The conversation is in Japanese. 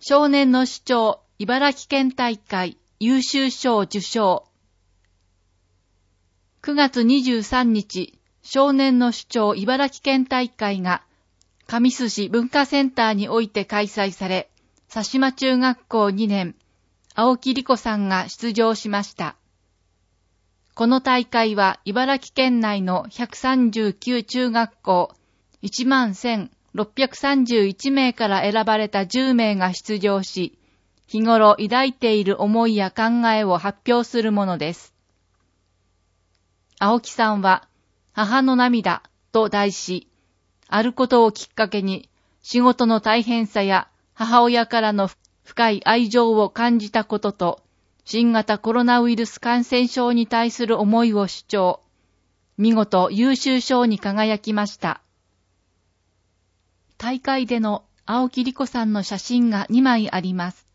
少年の主張茨城県大会優秀賞受賞。9月23日、少年の主張茨城県大会が神栖市文化センターにおいて開催され、佐島中学校2年、青木理子さんが出場しました。この大会は茨城県内の139中学校11,631名から選ばれた10名が出場し、日頃抱いている思いや考えを発表するものです。青木さんは、母の涙と題し、あることをきっかけに仕事の大変さや母親からの深い愛情を感じたことと、新型コロナウイルス感染症に対する思いを主張。見事優秀賞に輝きました。大会での青木理子さんの写真が2枚あります。